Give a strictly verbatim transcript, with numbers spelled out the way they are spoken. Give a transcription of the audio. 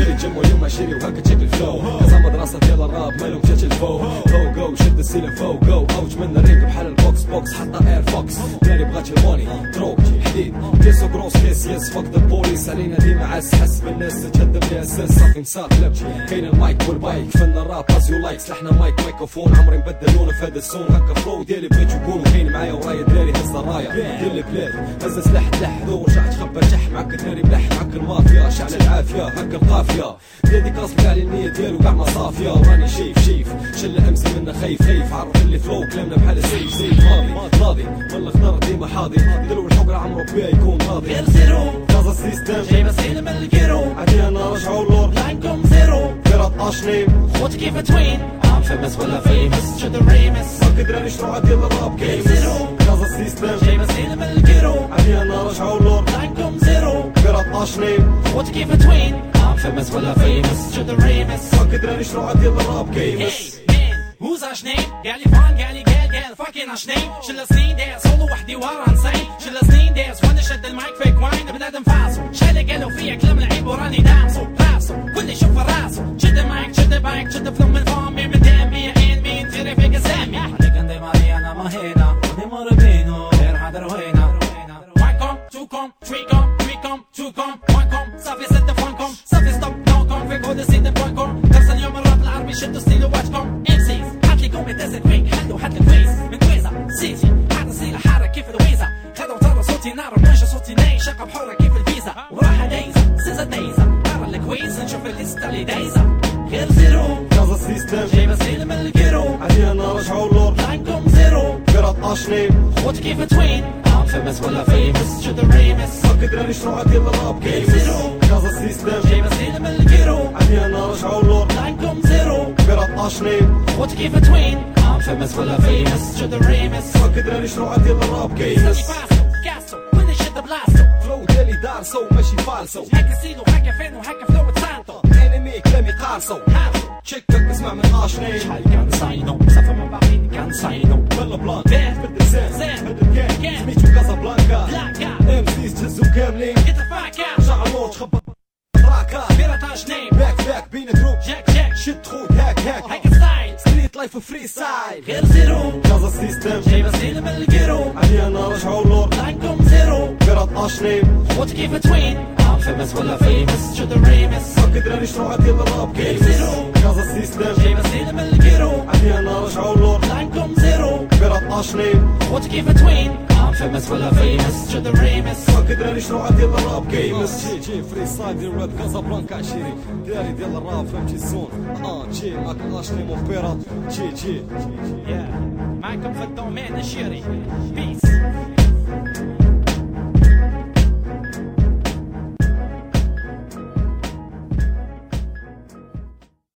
شيري جيم واليوم عشيري وهكا تشيك الفلو كذا مدرسة ديال الراب مالهم جات الفو جو جو شد السيلين فوق جو اوج من الريب بحال البوكس بوكس حتى اير فوكس داري بغات الموني دروك حديد كيسو كروس كيس يس فوك ذا بوليس علينا ديما عس حس بالناس تهدم لي اساس صافي مساقلب كاين المايك والبايك فن الراب از يو لايك سلحنا مايك ميكروفون عمري نبدل لونه في هذا السون هكا فلو ديالي بغيت يكونوا كاين معايا ورايا دراري هز الرايه ديال البلاد هز سلاح تلح ذو رجع تخبى تح معاك دراري بلح معاك المافيا شعل العافيه هكا القافيه ديديكاس كاع النيه ديالو كاع ما صافيه وراني شايف شايف شله امسي منا خايف خايف عرف اللي فلو كلامنا بحال سيف سيف ماضي ماضي ولا خضر ديما حاضي دلو الحقره عمرو بيها يكون راضي غير زيرو كازا سيستم جاي مسيل من الكيرو عادي انا رجعوا اللور لاينكم زيرو ثلاطاش نيم خوت كيف توين I'm famous ولا famous شد الريمس هاكا دراري شروع ديال الراب غير كيمس زيرو كازا سيستم جاي مسيل من الكيرو عادي انا رجعوا اللور لاينكم زيرو ثلاطاش نيم خوت كيف توين I'm famous ولا famous شد الريمس هاكا دراري شروع ديال الراب كيمس Who's our name? قالي فان قالي قال قال فاكين اش نيم شل سنين داس صولو وحدي ورا نسين شل سنين داس وانا شد المايك فيك واين بنادم فاسو شالي قالوا فيا كلام العيب وراني دامسو راسو كل يشوف راسو شد المايك شد المايك شد فلو من فامي من دامي ان مين تيري في قسامي عليك عندي ماري انا ما هنا ودي مر بينو غير حاضر وهنا وايكم توكم تريكم تريكم توكم وايكم صافي ست فانكم صافي ستوب نوكم في كود سيد بوينكم درس اليوم الراب العربي شدوا ستيلو واتكم امسيز هاتليكم يدزك فيك حلو هاتلي كويس من كويزة سيتي حاطة سيلة حارة كيف الويزة خدوا ترى صوتي نار وماشي صوتي ناي شقة بحرة كيف الفيزا وراحة دايزة سيزة دايزة ترى الكويس نشوف الليستة اللي دايزة غير زيرو كازا سيستم جاي مسيل من الكيرو عادي انا رجعوا اللور لاينكم زيرو ثلاطاش نيم خوت كيف توين I'm famous ولا famous شد الريمس هاكا دراري شروع ديال الراب غير كيمس زيرو كازا سيستم جاي مسيل من الكيرو عادي انا رجعوا اللور لاينكم زيرو ثلاطاش نيم خوت كيف توين I'm famous ولا famous شد الريمس هاكا دراري شروع ديال الراب كيمس فاسو كاسو وين شد بلاستو فلو ديالي دارسو ماشي فالسو هكا سيلو هكا فين وهكا فلو تسانتو انمي كلامي قارصو هاسو تشيكك اسمع من اشني شحال كان صاينو صافا من باقيين كان صاينو بلا بلان باه بدل زين زين بدل كان كان سميتو كازا بلانكا بلاكا ام سيز تهزو كاملين يتفاكا رجع اللور تخبط راكا بيراتاج نيم باك باك بين دروب جاك جاك شد خود هاك هاك هكا ستايل ستريت لايف فري سايد غير زيرو كازا سيستم جاي مسيل من الكيرو عادي انا رجعوا اللور لاينكم زيرو ثلاطاش نيم خوت كيف توين I'm famous ولا famous شد الريمس هاكا دراري شروع ديال الراب غير كيمس زيرو كازا سيستم جاي مسيل من الكيرو عادي انا رجعوا اللور لاينكم زيرو ثلاطاش نيم خوت كيف توين I'm famous ولا famous شد الريمس هاكا دراري شروع ديال الراب كيمس جي جي فري سايد ديال راب كازا بلانكا عشيري دراري ديال الراب فهمتي الزون اه جي معاك اشني مون بيرات جي جي معكم في الدومين الشيري بيس